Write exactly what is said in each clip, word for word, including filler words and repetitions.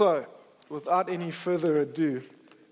So, without any further ado,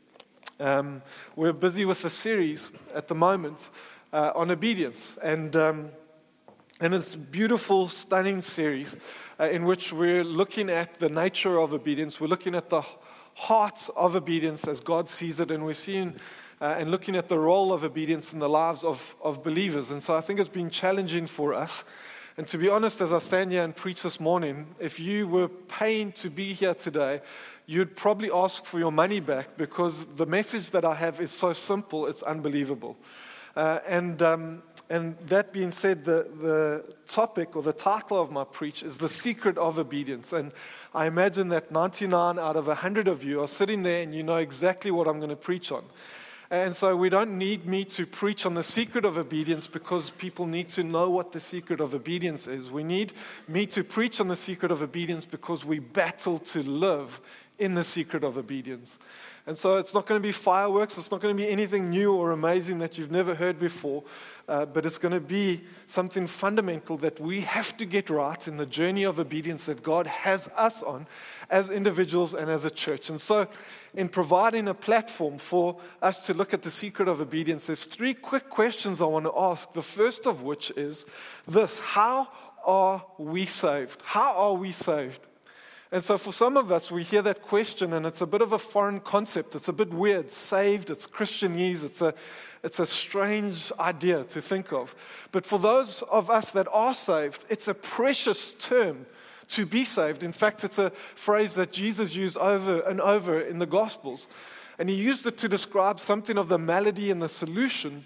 um, we're busy with a series at the moment uh, on obedience, and um, and it's a beautiful, stunning series uh, in which we're looking at the nature of obedience. We're looking at the heart of obedience as God sees it, and we're seeing uh, and looking at the role of obedience in the lives of, of believers. And so I think it's been challenging for us. And to be honest, as I stand here and preach this morning, if you were paying to be here today, you'd probably ask for your money back, because the message that I have is so simple, it's unbelievable. Uh, and um, and that being said, the, the topic or the title of my preach is The Secret of Obedience. And I imagine that ninety-nine out of one hundred of you are sitting there and you know exactly what I'm going to preach on. And so we don't need me to preach on the secret of obedience because people need to know what the secret of obedience is. We need me to preach on the secret of obedience because we battle to live in the secret of obedience. And so it's not going to be fireworks. It's not going to be anything new or amazing that you've never heard before. Uh, but it's going to be something fundamental that we have to get right in the journey of obedience that God has us on as individuals and as a church. And so in providing a platform for us to look at the secret of obedience, there's three quick questions I want to ask. The first of which is this: how are we saved? How are we saved? And so for some of us, we hear that question and it's a bit of a foreign concept. It's a bit weird. Saved, it's Christianese. It's a, it's a strange idea to think of. But for those of us that are saved, it's a precious term to be saved. In fact, it's a phrase that Jesus used over and over in the Gospels. And he used it to describe something of the malady and the solution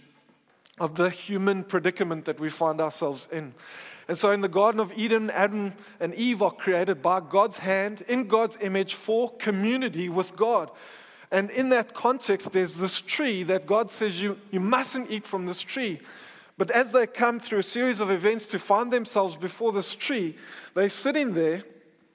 of the human predicament that we find ourselves in. And so in the Garden of Eden, Adam and Eve are created by God's hand, in God's image, for community with God. And in that context, there's this tree that God says you, you mustn't eat from this tree. But as they come through a series of events to find themselves before this tree, they're sitting there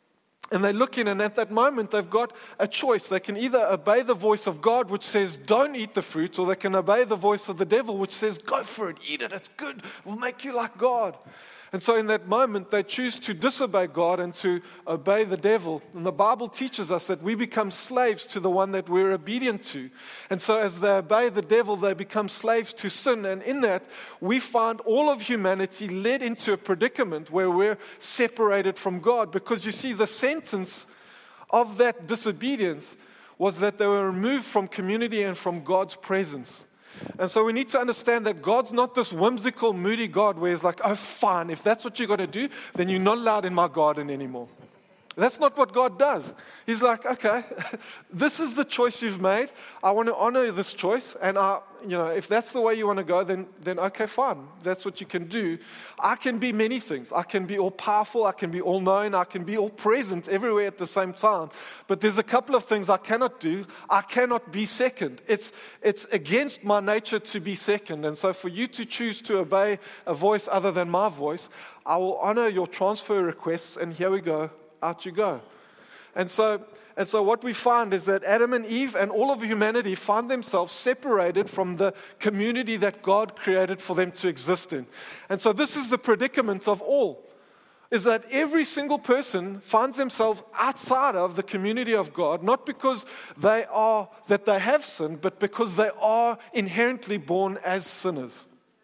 and they're looking, and at that moment they've got a choice. They can either obey the voice of God, which says don't eat the fruit, or they can obey the voice of the devil, which says go for it, eat it, it's good, we'll make you like God. And so in that moment, they choose to disobey God and to obey the devil. And the Bible teaches us that we become slaves to the one that we're obedient to. And so as they obey the devil, they become slaves to sin. And in that, we find all of humanity led into a predicament where we're separated from God. Because you see, the sentence of that disobedience was that they were removed from community and from God's presence. And so we need to understand that God's not this whimsical, moody God where he's like, oh, fine, if that's what you're going to do, then you're not allowed in my garden anymore. That's not what God does. He's like, okay, this is the choice you've made. I want to honor this choice. And I, you know, if that's the way you want to go, then, then okay, fine. That's what you can do. I can be many things. I can be all powerful. I can be all knowing. I can be all present everywhere at the same time. But there's a couple of things I cannot do. I cannot be second. It's, it's against my nature to be second. And so for you to choose to obey a voice other than my voice, I will honor your transfer requests. And here we go. Out you go. And so, and so what we find is that Adam and Eve and all of humanity find themselves separated from the community that God created for them to exist in. And so this is the predicament of all, is that every single person finds themselves outside of the community of God, not because they are, that they have sinned, but because they are inherently born as sinners.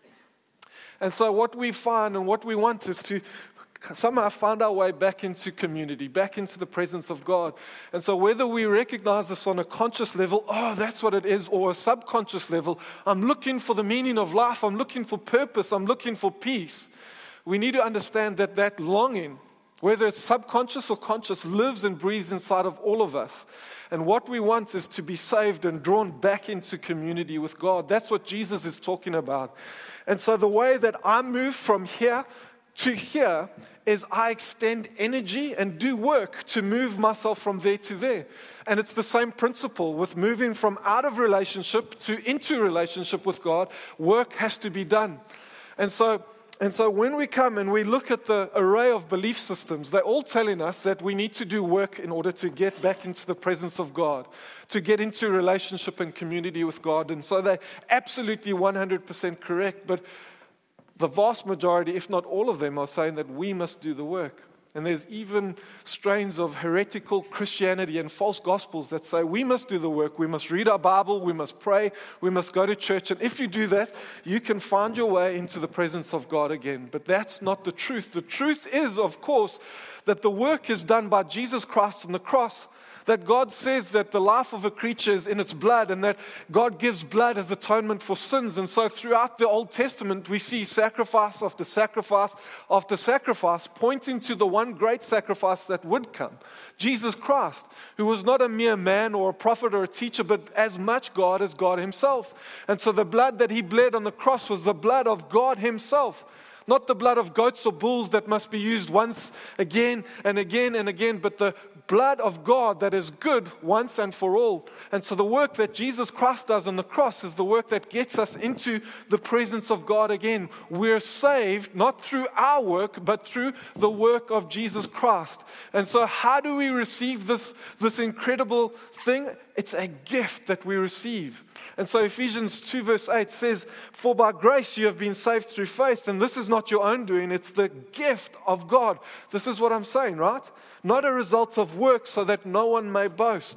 And so what we find and what we want is to somehow find our way back into community, back into the presence of God. And so whether we recognize this on a conscious level, oh, that's what it is, or a subconscious level, I'm looking for the meaning of life, I'm looking for purpose, I'm looking for peace. We need to understand that that longing, whether it's subconscious or conscious, lives and breathes inside of all of us. And what we want is to be saved and drawn back into community with God. That's what Jesus is talking about. And so the way that I move from here to here is I extend energy and do work to move myself from there to there. And it's the same principle with moving from out of relationship to into relationship with God. Work has to be done. And so, and so when we come and we look at the array of belief systems, they're all telling us that we need to do work in order to get back into the presence of God, to get into relationship and community with God. And so they're absolutely one hundred percent correct. But the vast majority, if not all of them, are saying that we must do the work. And there's even strains of heretical Christianity and false gospels that say we must do the work, we must read our Bible, we must pray, we must go to church. And if you do that, you can find your way into the presence of God again. But that's not the truth. The truth is, of course, that the work is done by Jesus Christ on the cross. That God says that the life of a creature is in its blood, and that God gives blood as atonement for sins. And so throughout the Old Testament, we see sacrifice after sacrifice after sacrifice, pointing to the one great sacrifice that would come, Jesus Christ, who was not a mere man or a prophet or a teacher, but as much God as God himself. And so the blood that he bled on the cross was the blood of God himself. Not the blood of goats or bulls that must be used once again and again and again, but the blood of God that is good once and for all. And so the work that Jesus Christ does on the cross is the work that gets us into the presence of God again. We're saved not through our work, but through the work of Jesus Christ. And so how do we receive this, this incredible thing? It's a gift that we receive. And so Ephesians two verse eight says, "For by grace you have been saved through faith, and this is not your own doing, it's the gift of God." This is what I'm saying, right? Not a result of work, so that no one may boast.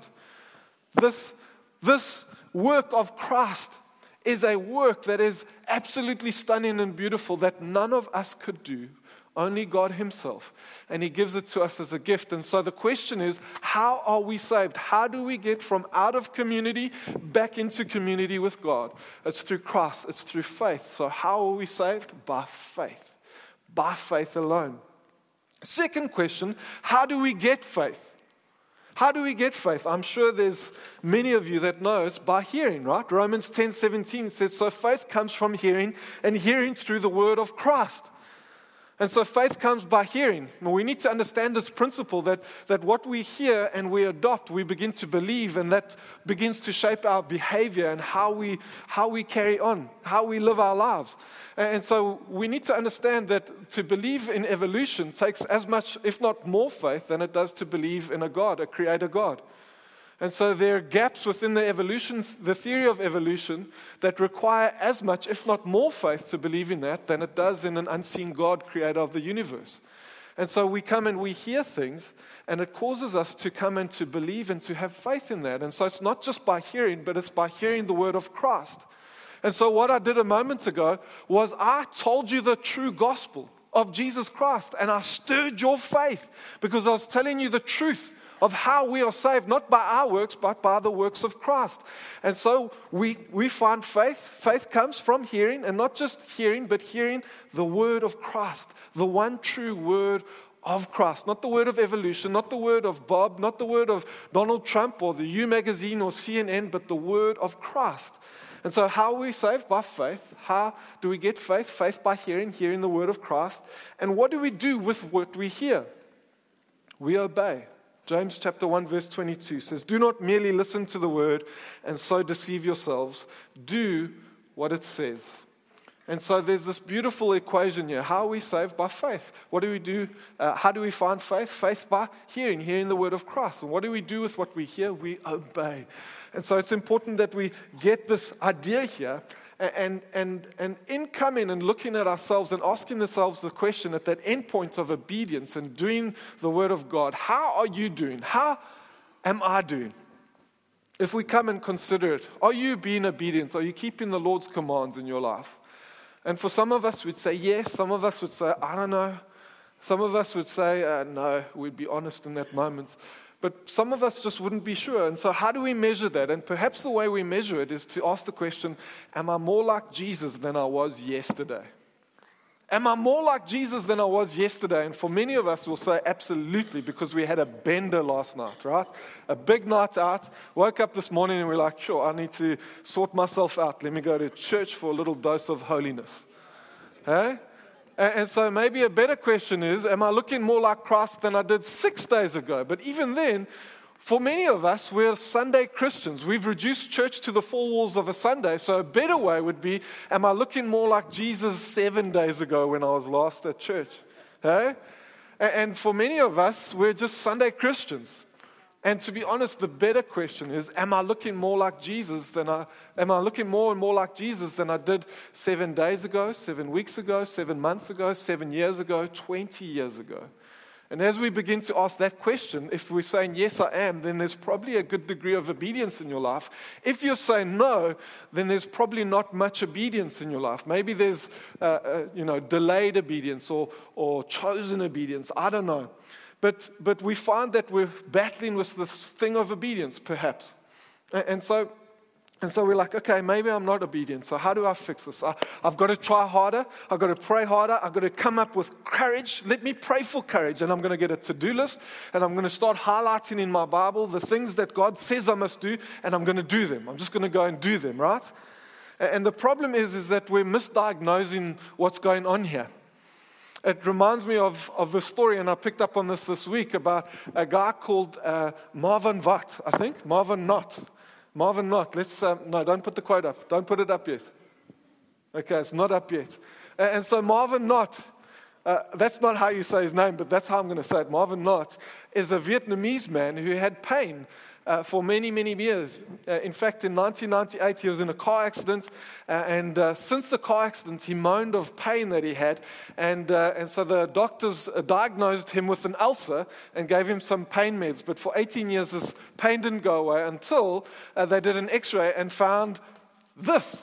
This, this work of Christ is a work that is absolutely stunning and beautiful that none of us could do. Only God himself. And he gives it to us as a gift. And so the question is, how are we saved? How do we get from out of community back into community with God? It's through Christ. It's through faith. So how are we saved? By faith. By faith alone. Second question, how do we get faith? How do we get faith? I'm sure there's many of you that know it's by hearing, right? Romans ten seventeen says, "So faith comes from hearing, and hearing through the word of Christ." And so faith comes by hearing. Well, we need to understand this principle that, that what we hear and we adopt, we begin to believe, and that begins to shape our behavior and how we, how we carry on, how we live our lives. And so we need to understand that to believe in evolution takes as much, if not more faith than it does to believe in a God, a creator God. And so there are gaps within the evolution, the theory of evolution, that require as much, if not more faith to believe in that than it does in an unseen God, creator of the universe. And so we come and we hear things, and it causes us to come and to believe and to have faith in that. And so it's not just by hearing, but it's by hearing the word of Christ. And so what I did a moment ago was I told you the true gospel of Jesus Christ, and I stirred your faith because I was telling you the truth of how we are saved, not by our works, but by the works of Christ. And so we, we find faith. Faith comes from hearing, and not just hearing, but hearing the word of Christ, the one true word of Christ. Not the word of evolution, not the word of Bob, not the word of Donald Trump or the U magazine or C N N, but the word of Christ. And so how are we saved? By faith. How do we get faith? Faith by hearing, hearing the word of Christ. And what do we do with what we hear? We obey. James chapter one verse twenty-two says, "Do not merely listen to the word and so deceive yourselves. Do what it says." And so there's this beautiful equation here. How are we saved? By faith. What do we do? Uh, how do we find faith? Faith by hearing, hearing the word of Christ. And what do we do with what we hear? We obey. And so it's important that we get this idea here. And, and, and in coming and looking at ourselves and asking ourselves the question at that end point of obedience and doing the word of God, how are you doing? How am I doing? If we come and consider it, are you being obedient? Are you keeping the Lord's commands in your life? And for some of us, we'd say yes. Some of us would say, I don't know. Some of us would say, uh, no. We'd be honest in that moment. But some of us just wouldn't be sure. And so how do we measure that? And perhaps the way we measure it is to ask the question, am I more like Jesus than I was yesterday? Am I more like Jesus than I was yesterday? And for many of us, we'll say absolutely, because we had a bender last night, right? A big night out. Woke up this morning and we're like, sure, I need to sort myself out. Let me go to church for a little dose of holiness. Hey? And so maybe a better question is, am I looking more like Christ than I did six days ago? But even then, for many of us, we're Sunday Christians. We've reduced church to the four walls of a Sunday. So a better way would be, am I looking more like Jesus seven days ago when I was last at church? Hey? And for many of us, we're just Sunday Christians. And to be honest, the better question is, am I looking more like Jesus than I, am I looking more and more like Jesus than I did seven days ago, seven weeks ago, seven months ago, seven years ago, twenty years ago? And as we begin to ask that question, if we're saying, yes, I am, then there's probably a good degree of obedience in your life. If you're saying no, then there's probably not much obedience in your life. Maybe there's, uh, uh, you know, delayed obedience or, or chosen obedience. I don't know. But, but we find that we're battling with this thing of obedience, perhaps. And, and so... And so we're like, okay, maybe I'm not obedient. So how do I fix this? I, I've got to try harder. I've got to pray harder. I've got to come up with courage. Let me pray for courage. And I'm going to get a to-do list. And I'm going to start highlighting in my Bible the things that God says I must do. And I'm going to do them. I'm just going to go and do them, right? And the problem is, is that we're misdiagnosing what's going on here. It reminds me of, of the story, and I picked up on this this week, about a guy called uh, Marvin Watt, I think. Marvin Knott. Marvin Knott, let's, um, no, don't put the quote up. Don't put it up yet. Okay, it's not up yet. And, and so Marvin Knott, uh, that's not how you say his name, but that's how I'm going to say it. Marvin Knott is a Vietnamese man who had pain uh, for many, many years. Uh, in fact, in nineteen ninety-eight, he was in a car accident, uh, and uh, since the car accident, he moaned of pain that he had, and uh, and so the doctors uh, diagnosed him with an ulcer and gave him some pain meds. But for eighteen years, this pain didn't go away until uh, they did an X-ray and found this.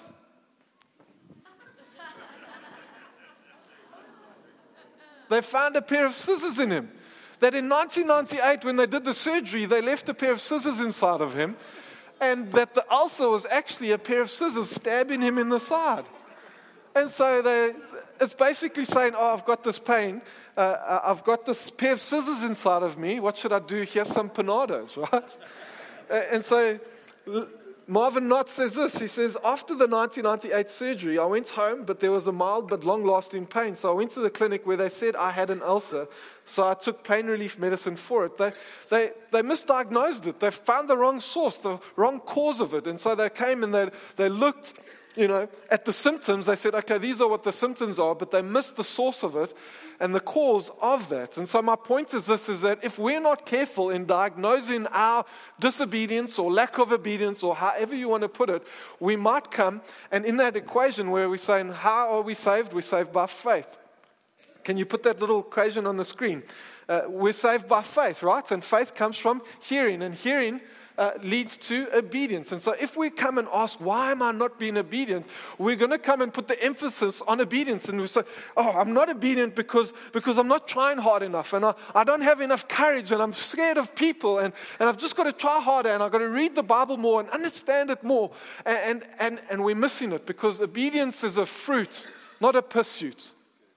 They found a pair of scissors in him. That in nineteen ninety-eight, when they did the surgery, they left a pair of scissors inside of him, and that the ulcer was actually a pair of scissors stabbing him in the side. And so they, it's basically saying, oh, I've got this pain, uh, I've got this pair of scissors inside of me, what should I do? Here's some Panados, right? uh, and so Marvin Knott says this, he says, after the nineteen ninety-eight surgery, I went home, but there was a mild but long-lasting pain. So I went to the clinic where they said I had an ulcer, so I took pain relief medicine for it. They, they, they misdiagnosed it. They found the wrong source, the wrong cause of it. And so they came and they, they looked, you know, at the symptoms. They said, okay, these are what the symptoms are, but they missed the source of it and the cause of that. And so my point is this, is that if we're not careful in diagnosing our disobedience or lack of obedience, or however you want to put it, we might come, and in that equation where we're saying, how are we saved? We're saved by faith. Can you put that little equation on the screen? Uh, we're saved by faith, right? And faith comes from hearing, and hearing Uh, leads to obedience. And so if we come and ask, why am I not being obedient? We're going to come and put the emphasis on obedience. And we say, oh, I'm not obedient because, because I'm not trying hard enough. And I, I don't have enough courage. And I'm scared of people. And, and I've just got to try harder. And I've got to read the Bible more and understand it more. And, and, and, and we're missing it, because obedience is a fruit, not a pursuit.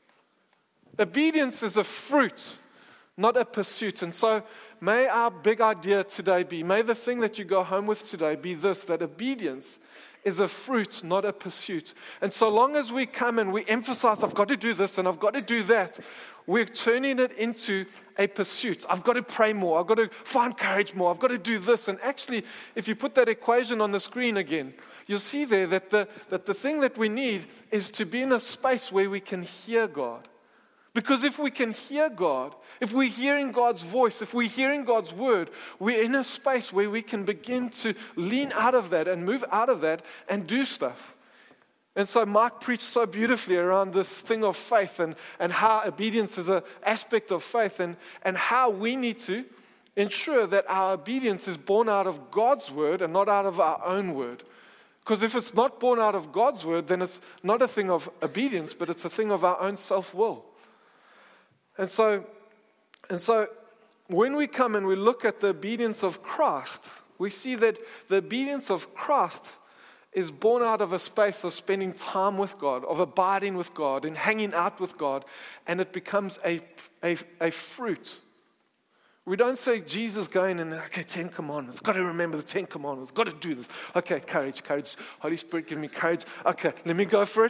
Obedience is a fruit, not a pursuit. And so may our big idea today be, may the thing that you go home with today be this, that obedience is a fruit, not a pursuit. And so long as we come and we emphasize, I've got to do this and I've got to do that, we're turning it into a pursuit. I've got to pray more. I've got to find courage more. I've got to do this. And actually, if you put that equation on the screen again, you'll see there that the, that the thing that we need is to be in a space where we can hear God. Because if we can hear God, if we're hearing God's voice, if we're hearing God's word, we're in a space where we can begin to lean out of that and move out of that and do stuff. And so Mark preached so beautifully around this thing of faith, and, and how obedience is an aspect of faith, and, and how we need to ensure that our obedience is born out of God's word and not out of our own word. Because if it's not born out of God's word, then it's not a thing of obedience, but it's a thing of our own self-will. And so, and so when we come and we look at the obedience of Christ, we see that the obedience of Christ is born out of a space of spending time with God, of abiding with God, and hanging out with God, and it becomes a, a, a fruit. We don't say Jesus going and, okay, Ten Commandments, got to remember the Ten Commandments, got to do this. Okay, courage, courage, Holy Spirit, give me courage. Okay, let me go for it.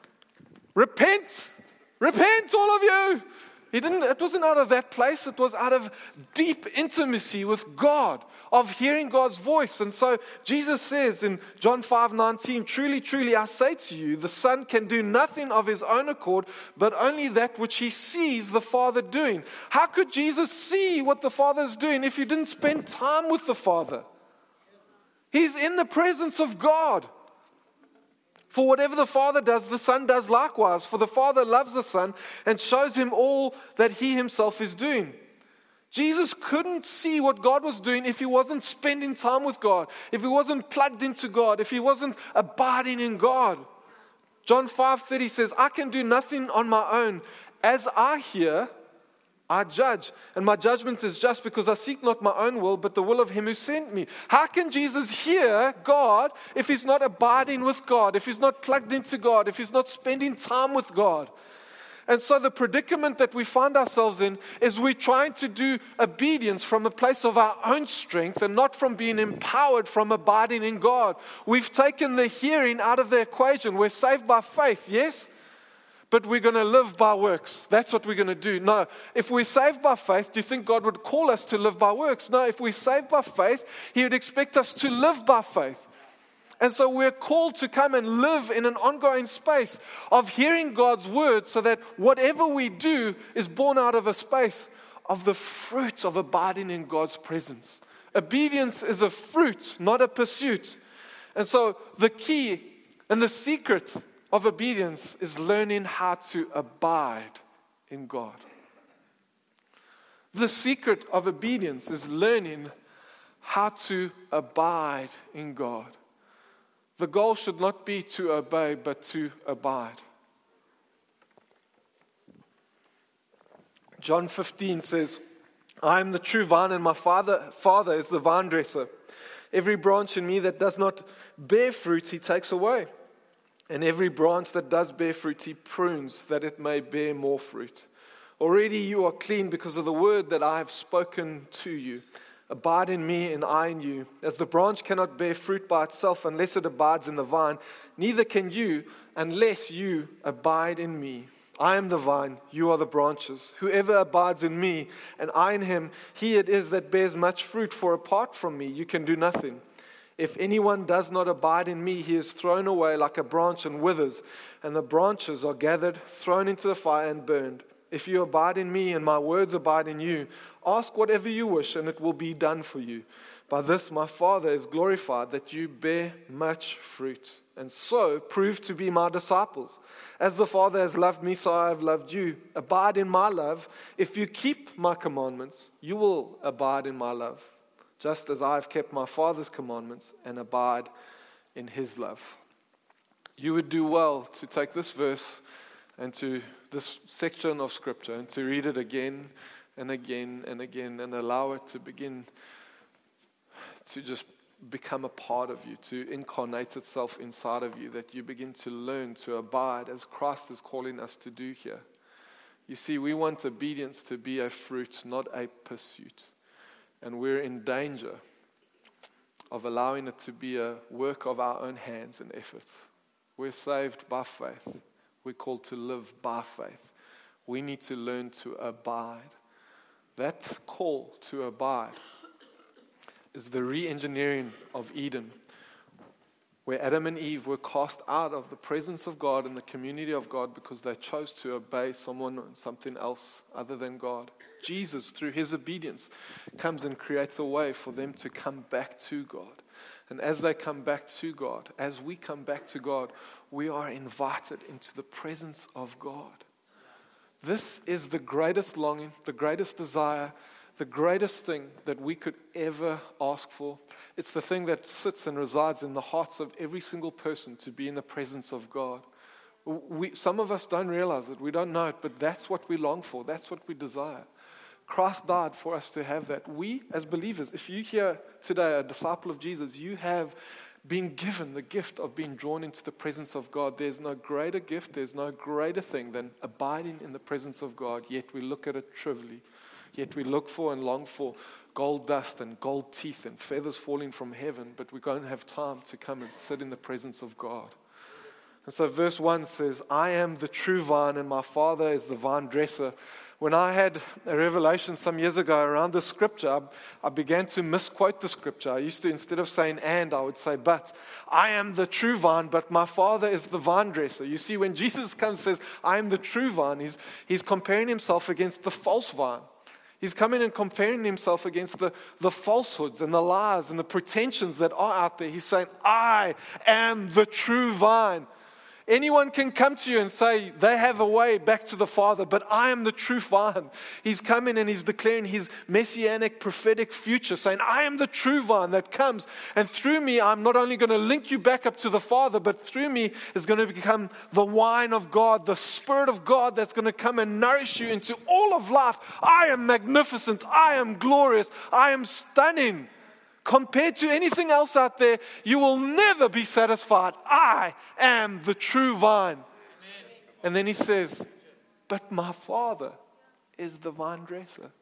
Repent, repent, all of you. He didn't, it wasn't out of that place. It was out of deep intimacy with God, of hearing God's voice. And so Jesus says in John five nineteen, truly, truly, I say to you, the Son can do nothing of his own accord, but only that which he sees the Father doing. How could Jesus see what the Father is doing if he didn't spend time with the Father? He's in the presence of God. For whatever the Father does, the Son does likewise. For the Father loves the Son and shows him all that he himself is doing. Jesus couldn't see what God was doing if he wasn't spending time with God, if he wasn't plugged into God, if he wasn't abiding in God. John five thirty says, I can do nothing on my own. As I hear, I judge. And my judgment is just because I seek not my own will, but the will of him who sent me. How can Jesus hear God if he's not abiding with God, if he's not plugged into God, if he's not spending time with God? And so the predicament that we find ourselves in is we're trying to do obedience from a place of our own strength and not from being empowered from abiding in God. We've taken the hearing out of the equation. We're saved by faith, yes? But we're going to live by works. That's what we're going to do. No, if we're saved by faith, do you think God would call us to live by works? No, if we're saved by faith, he would expect us to live by faith. And so we're called to come and live in an ongoing space of hearing God's word so that whatever we do is born out of a space of the fruit of abiding in God's presence. Obedience is a fruit, not a pursuit. And so the key and the secret of obedience is learning how to abide in God. The secret of obedience is learning how to abide in God. The goal should not be to obey, but to abide. John fifteen says, I am the true vine, and my father, father is the vine dresser. Every branch in me that does not bear fruit, he takes away. And every branch that does bear fruit, he prunes, that it may bear more fruit. Already you are clean because of the word that I have spoken to you. Abide in me and I in you. As the branch cannot bear fruit by itself unless it abides in the vine, neither can you unless you abide in me. I am the vine, you are the branches. Whoever abides in me and I in him, he it is that bears much fruit, for apart from me you can do nothing. If anyone does not abide in me, he is thrown away like a branch and withers, and the branches are gathered, thrown into the fire and burned. If you abide in me and my words abide in you, ask whatever you wish and it will be done for you. By this my Father is glorified, that you bear much fruit, and so prove to be my disciples. As the Father has loved me, so I have loved you. Abide in my love. If you keep my commandments, you will abide in my love, just as I have kept my Father's commandments and abide in his love. You would do well to take this verse and to this section of Scripture and to read it again and again and again and allow it to begin to just become a part of you, to incarnate itself inside of you, that you begin to learn to abide as Christ is calling us to do here. You see, we want obedience to be a fruit, not a pursuit. And we're in danger of allowing it to be a work of our own hands and efforts. We're saved by faith. We're called to live by faith. We need to learn to abide. That call to abide is the re-engineering of Eden, where Adam and Eve were cast out of the presence of God and the community of God because they chose to obey someone and something else other than God. Jesus, through his obedience, comes and creates a way for them to come back to God. And as they come back to God, as we come back to God, we are invited into the presence of God. This is the greatest longing, the greatest desire, the greatest thing that we could ever ask for. It's the thing that sits and resides in the hearts of every single person, to be in the presence of God. We, some of us don't realize it, we don't know it, but that's what we long for, that's what we desire. Christ died for us to have that. We, as believers, if you here today, a disciple of Jesus, you have been given the gift of being drawn into the presence of God. There's no greater gift, there's no greater thing than abiding in the presence of God, yet we look at it trivially. Yet we look for and long for gold dust and gold teeth and feathers falling from heaven, but we don't have time to come and sit in the presence of God. And so verse one says, I am the true vine and my Father is the vine dresser. When I had a revelation some years ago around the scripture, I, I began to misquote the scripture. I used to, instead of saying and, I would say but. I am the true vine, but my Father is the vine dresser. You see, when Jesus comes and says, I am the true vine, he's, he's comparing himself against the false vine. He's coming and comparing himself against the, the falsehoods and the lies and the pretensions that are out there. He's saying, I am the true vine. Anyone can come to you and say they have a way back to the Father, but I am the true vine. He's coming and he's declaring his messianic prophetic future, saying, I am the true vine that comes, and through me I'm not only going to link you back up to the Father, but through me is going to become the wine of God, the Spirit of God that's going to come and nourish you into all of life. I am magnificent. I am glorious. I am stunning. Compared to anything else out there, you will never be satisfied. I am the true vine. Amen. And then he says, but my Father is the vine dresser.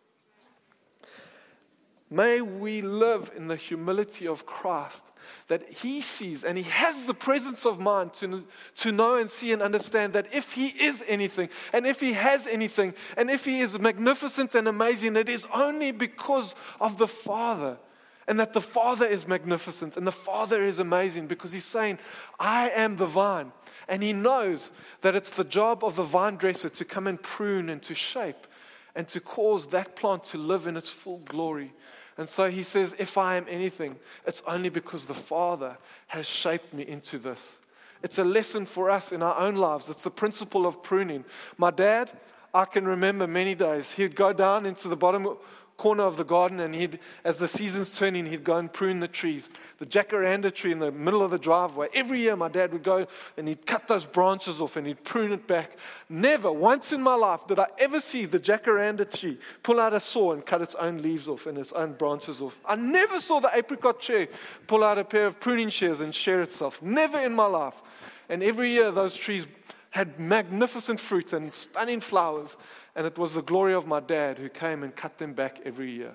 May we live in the humility of Christ, that he sees and he has the presence of mind to, to know and see and understand that if he is anything, and if he has anything, and if he is magnificent and amazing, it is only because of the Father. And that the Father is magnificent and the Father is amazing, because he's saying, I am the vine. And he knows that it's the job of the vine dresser to come and prune and to shape and to cause that plant to live in its full glory. And so he says, if I am anything, it's only because the Father has shaped me into this. It's a lesson for us in our own lives. It's the principle of pruning. My dad, I can remember many days, he'd go down into the bottom corner of the garden, and he'd, as the seasons turning, he'd go and prune the trees. The jacaranda tree in the middle of the driveway. Every year my dad would go and he'd cut those branches off and he'd prune it back. Never once in my life did I ever see the jacaranda tree pull out a saw and cut its own leaves off and its own branches off. I never saw the apricot tree pull out a pair of pruning shears and shear itself. Never in my life. And every year those trees had magnificent fruit and stunning flowers. And it was the glory of my dad who came and cut them back every year.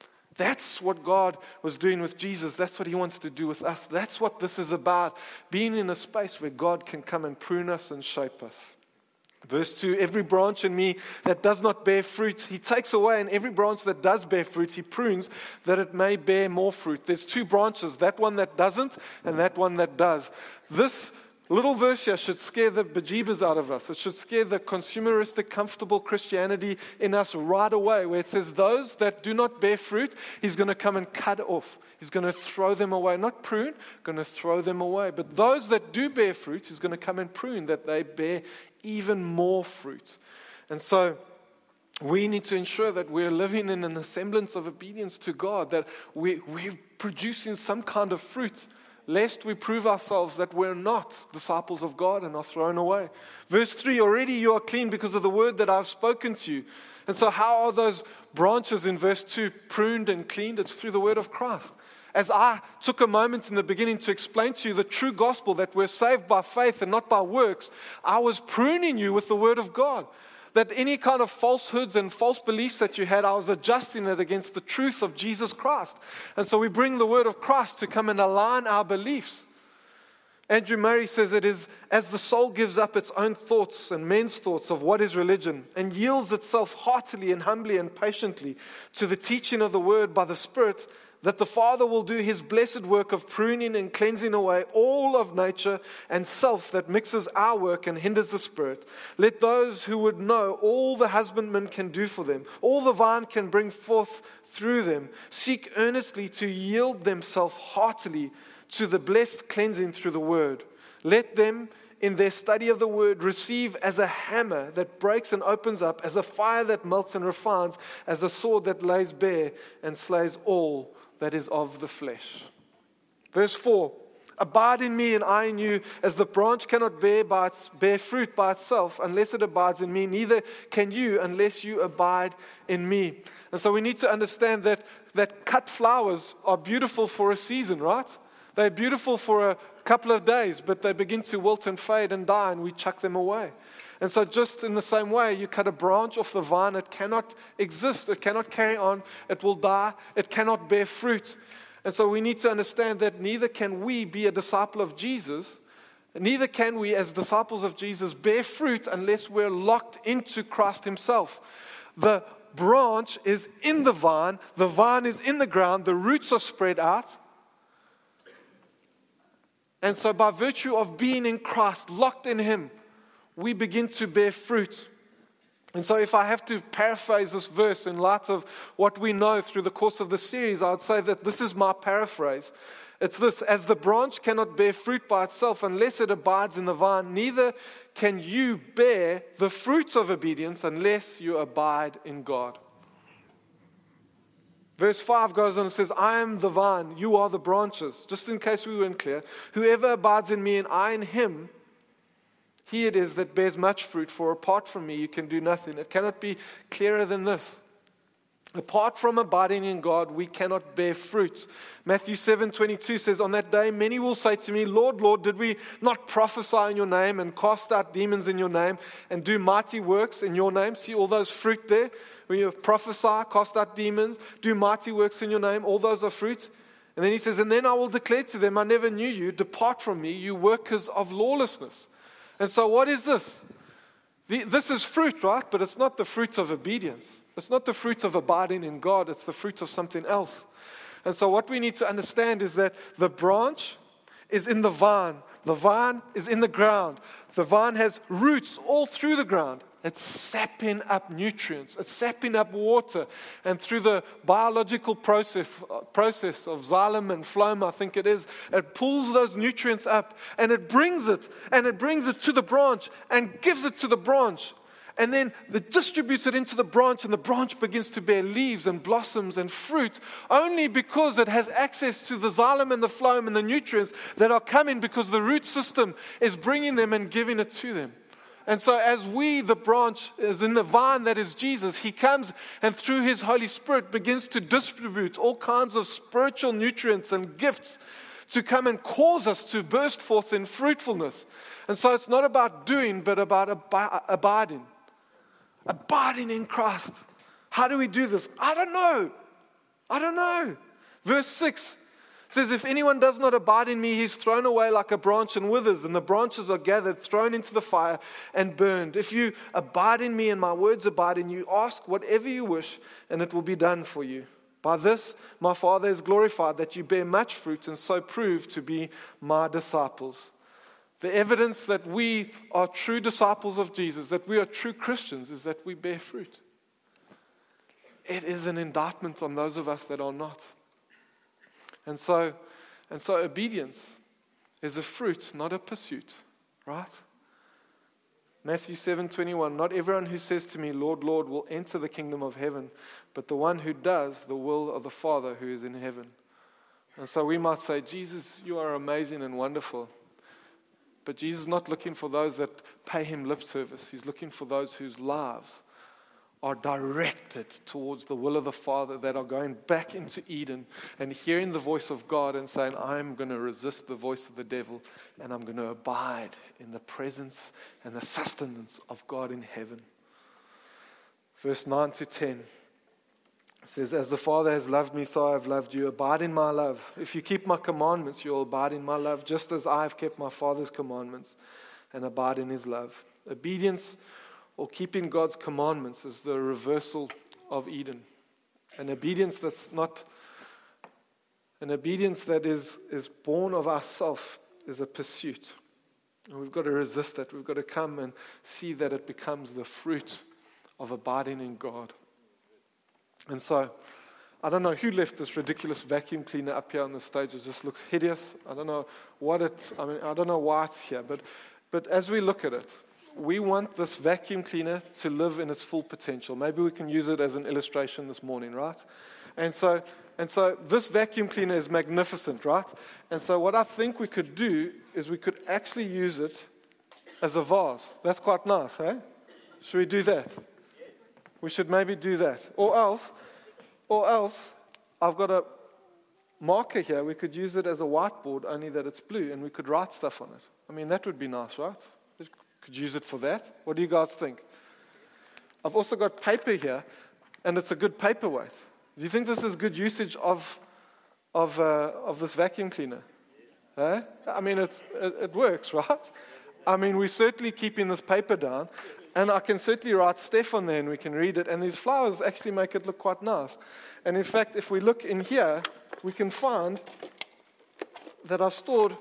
That's what God was doing with Jesus. That's what he wants to do with us. That's what this is about. Being in a space where God can come and prune us and shape us. Verse two, every branch in me that does not bear fruit, he takes away, and every branch that does bear fruit, he prunes that it may bear more fruit. There's two branches, that one that doesn't and that one that does. This little verse here should scare the bejeebers out of us. It should scare the consumeristic, comfortable Christianity in us right away, where it says those that do not bear fruit, he's going to come and cut off. He's going to throw them away. Not prune, going to throw them away. But those that do bear fruit, he's going to come and prune that they bear even more fruit. And so we need to ensure that we're living in an semblance of obedience to God, that we, we're producing some kind of fruit, lest we prove ourselves that we're not disciples of God and are thrown away. Verse three, already you are clean because of the word that I've spoken to you. And so how are those branches in verse two pruned and cleaned? It's through the word of Christ. As I took a moment in the beginning to explain to you the true gospel, that we're saved by faith and not by works, I was pruning you with the word of God. That any kind of falsehoods and false beliefs that you had, I was adjusting it against the truth of Jesus Christ. And so we bring the word of Christ to come and align our beliefs. Andrew Murray says it is as the soul gives up its own thoughts and men's thoughts of what is religion and yields itself heartily and humbly and patiently to the teaching of the word by the Spirit, that the Father will do his blessed work of pruning and cleansing away all of nature and self that mixes our work and hinders the Spirit. Let those who would know all the husbandman can do for them, all the vine can bring forth through them, seek earnestly to yield themselves heartily to the blessed cleansing through the word. Let them, in their study of the word, receive as a hammer that breaks and opens up, as a fire that melts and refines, as a sword that lays bare and slays all that is of the flesh. Verse four, abide in me and I in you, as the branch cannot bear, by its, bear fruit by itself unless it abides in me, neither can you unless you abide in me. And so we need to understand that, that cut flowers are beautiful for a season, right? They're beautiful for a couple of days, but they begin to wilt and fade and die, and we chuck them away. And so just in the same way, you cut a branch off the vine, it cannot exist, it cannot carry on, it will die, it cannot bear fruit. And so we need to understand that neither can we be a disciple of Jesus, neither can we as disciples of Jesus bear fruit unless we're locked into Christ himself. The branch is in the vine, the vine is in the ground, the roots are spread out. And so by virtue of being in Christ, locked in him, we begin to bear fruit. And so if I have to paraphrase this verse in light of what we know through the course of the series, I would say that this is my paraphrase. It's this: as the branch cannot bear fruit by itself unless it abides in the vine, neither can you bear the fruits of obedience unless you abide in God. Verse five goes on and says, I am the vine, you are the branches. Just in case we weren't clear, whoever abides in me and I in him, he it is that bears much fruit, for apart from me you can do nothing. It cannot be clearer than this. Apart from abiding in God, we cannot bear fruit. Matthew seven twenty-two says, on that day many will say to me, Lord, Lord, did we not prophesy in your name and cast out demons in your name and do mighty works in your name? See all those fruit there? When you prophesy, cast out demons, do mighty works in your name, all those are fruit. And then he says, and then I will declare to them, I never knew you. Depart from me, you workers of lawlessness. And so what is this? The, this is fruit, right? But it's not the fruit of obedience. It's not the fruit of abiding in God. It's the fruit of something else. And so what we need to understand is that the branch is in the vine. The vine is in the ground. The vine has roots all through the ground. It's sapping up nutrients. It's sapping up water. And through the biological process, process of xylem and phloem, I think it is, it pulls those nutrients up and it brings it, and it brings it to the branch and gives it to the branch. And then it distributes it into the branch, and the branch begins to bear leaves and blossoms and fruit only because it has access to the xylem and the phloem and the nutrients that are coming because the root system is bringing them and giving it to them. And so as we, the branch, is in the vine that is Jesus, he comes and through his Holy Spirit begins to distribute all kinds of spiritual nutrients and gifts to come and cause us to burst forth in fruitfulness. And so it's not about doing, but about ab- abiding. Abiding in Christ. How do we do this? I don't know. I don't know. Verse six says, if anyone does not abide in me, he's thrown away like a branch and withers, and the branches are gathered, thrown into the fire, and burned. If you abide in me and my words abide in you, ask whatever you wish, and it will be done for you. By this, my Father is glorified, that you bear much fruit, and so prove to be my disciples. The evidence that we are true disciples of Jesus, that we are true Christians, is that we bear fruit. It is an indictment on those of us that are not. And so, and so obedience is a fruit, not a pursuit, right? Matthew seven twenty-one, not everyone who says to me, Lord, Lord, will enter the kingdom of heaven, but the one who does the will of the Father who is in heaven. And so we might say, Jesus, you are amazing and wonderful. But Jesus is not looking for those that pay him lip service. He's looking for those whose lives are directed towards the will of the Father, that are going back into Eden and hearing the voice of God and saying, I'm going to resist the voice of the devil and I'm going to abide in the presence and the sustenance of God in heaven. Verse nine to ten. It says, as the Father has loved me, so I have loved you. Abide in my love. If you keep my commandments, you will abide in my love, just as I have kept my Father's commandments and abide in his love. Obedience or keeping God's commandments is the reversal of Eden. An obedience that's not, an obedience that is, is born of ourself is a pursuit. And we've got to resist it. We've got to come and see that it becomes the fruit of abiding in God. And so, I don't know who left this ridiculous vacuum cleaner up here on the stage. It just looks hideous. I don't know what it, I mean, I don't know why it's here. But, but as we look at it, we want this vacuum cleaner to live in its full potential. Maybe we can use it as an illustration this morning, right? And so, and so this vacuum cleaner is magnificent, right? And so what I think we could do is we could actually use it as a vase. That's quite nice, eh? Should we do that? We should maybe do that. Or else, or else, I've got a marker here. We could use it as a whiteboard, only that it's blue, and we could write stuff on it. I mean, that would be nice, right? We could use it for that. What do you guys think? I've also got paper here, and it's a good paperweight. Do you think this is good usage of of uh, of this vacuum cleaner? Eh? I mean, it's, it, it works, right? I mean, we're certainly keeping this paper down. And I can certainly write Steph on there and we can read it. And these flowers actually make it look quite nice. And in fact, if we look in here, we can find that I've stored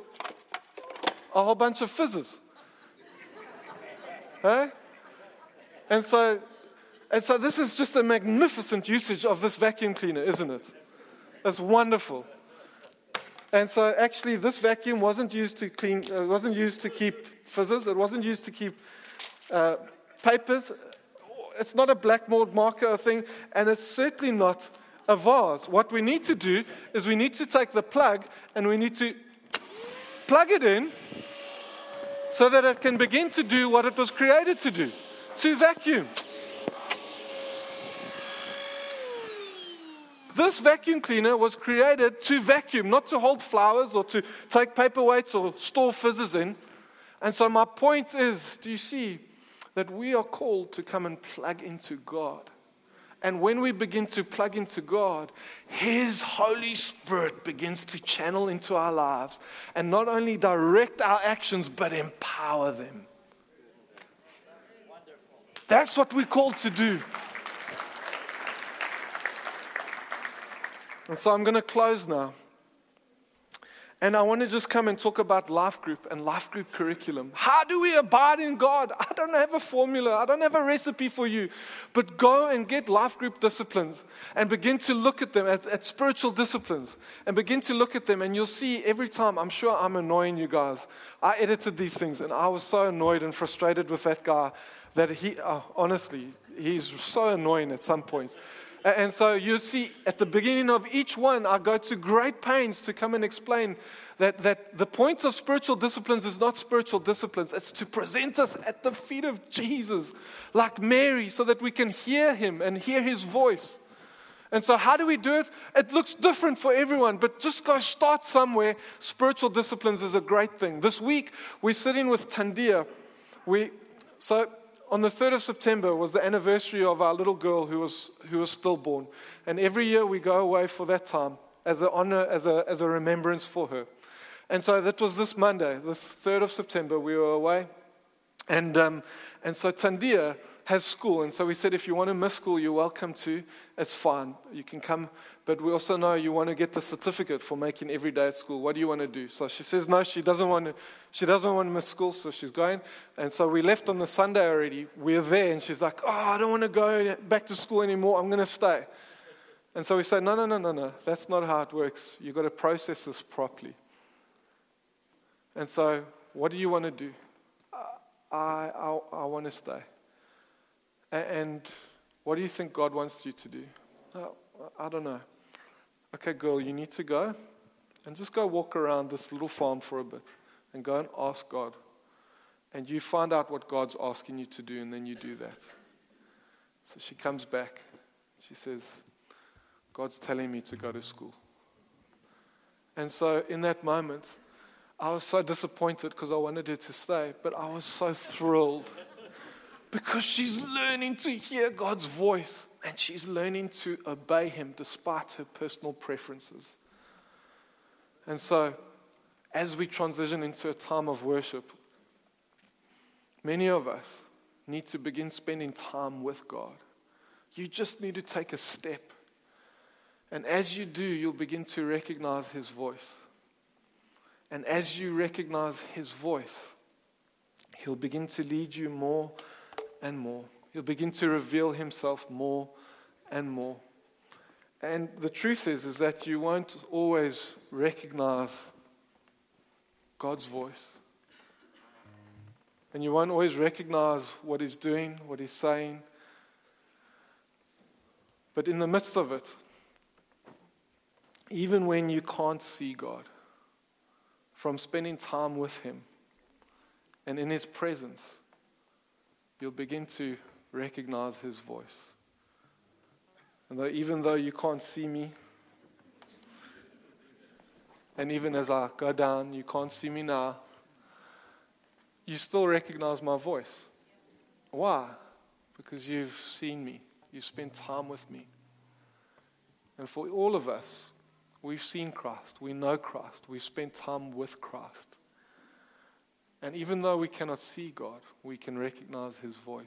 a whole bunch of fizzes. Hey? And so And so this is just a magnificent usage of this vacuum cleaner, isn't it? It's wonderful. And so actually this vacuum wasn't used to clean, uh, wasn't used to keep fizzes. It wasn't used to keep uh, papers. It's not a blackboard marker thing, and it's certainly not a vase. What we need to do is we need to take the plug and we need to plug it in so that it can begin to do what it was created to do, to vacuum. This vacuum cleaner was created to vacuum, not to hold flowers or to take paperweights or store fizzes in. And so my point is, do you see that we are called to come and plug into God? And when we begin to plug into God, His Holy Spirit begins to channel into our lives and not only direct our actions, but empower them. That's what we're called to do. And so I'm going to close now. And I want to just come and talk about life group and life group curriculum. How do we abide in God? I don't have a formula. I don't have a recipe for you. But go and get life group disciplines and begin to look at them, at, at spiritual disciplines. And begin to look at them. And you'll see every time, I'm sure I'm annoying you guys. I edited these things and I was so annoyed and frustrated with that guy that he, uh, honestly, he's so annoying at some points. And so you see, at the beginning of each one, I go to great pains to come and explain that, that the point of spiritual disciplines is not spiritual disciplines. It's to present us at the feet of Jesus, like Mary, so that we can hear Him and hear His voice. And so how do we do it? It looks different for everyone, but just go start somewhere. Spiritual disciplines is a great thing. This week, we're sitting with Tandia. We, so... On the third of September was the anniversary of our little girl who was who was stillborn. And every year we go away for that time as an honor, as a as a remembrance for her. And so that was this Monday, the third of September, we were away. And um, and so Tandia has school. And so we said, if you want to miss school, you're welcome to. It's fine. You can come. But we also know you want to get the certificate for making every day at school. What do you want to do? So she says, no, she doesn't want to. She doesn't want to miss school, so she's going. And so we left on the Sunday already. We're there, and she's like, oh, I don't want to go back to school anymore. I'm going to stay. And so we say, no, no, no, no, no. That's not how it works. You've got to process this properly. And so what do you want to do? I, I, I want to stay. And what do you think God wants you to do? Oh, I don't know. Okay, girl, you need to go and just go walk around this little farm for a bit and go and ask God. And you find out what God's asking you to do, and then you do that. So she comes back. She says, God's telling me to go to school. And so in that moment, I was so disappointed because I wanted her to stay, but I was so thrilled because she's learning to hear God's voice and she's learning to obey Him despite her personal preferences. And so, as we transition into a time of worship, many of us need to begin spending time with God. You just need to take a step. And as you do, you'll begin to recognize His voice. And as you recognize His voice, He'll begin to lead you more and more. He'll begin to reveal Himself more and more. And the truth is, is that you won't always recognize God's voice. And you won't always recognize what He's doing, what He's saying. But in the midst of it, even when you can't see God, from spending time with Him and in His presence, you'll begin to recognize His voice. And though, even though you can't see me, and even as I go down, you can't see me now, you still recognize my voice. Why? Because you've seen me. You've spent time with me. And for all of us, we've seen Christ. We know Christ. We've spent time with Christ. And even though we cannot see God, we can recognize His voice.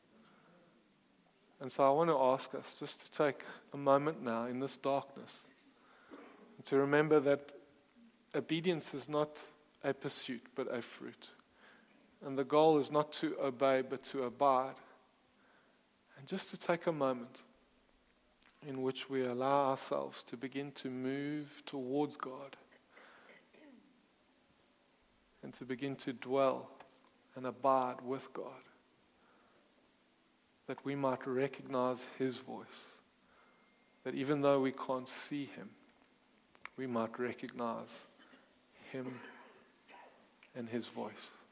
And so I want to ask us just to take a moment now in this darkness and to remember that obedience is not a pursuit, but a fruit. And the goal is not to obey, but to abide. And just to take a moment in which we allow ourselves to begin to move towards God and to begin to dwell and abide with God, that we might recognize His voice, that even though we can't see Him, we might recognize Him and His voice.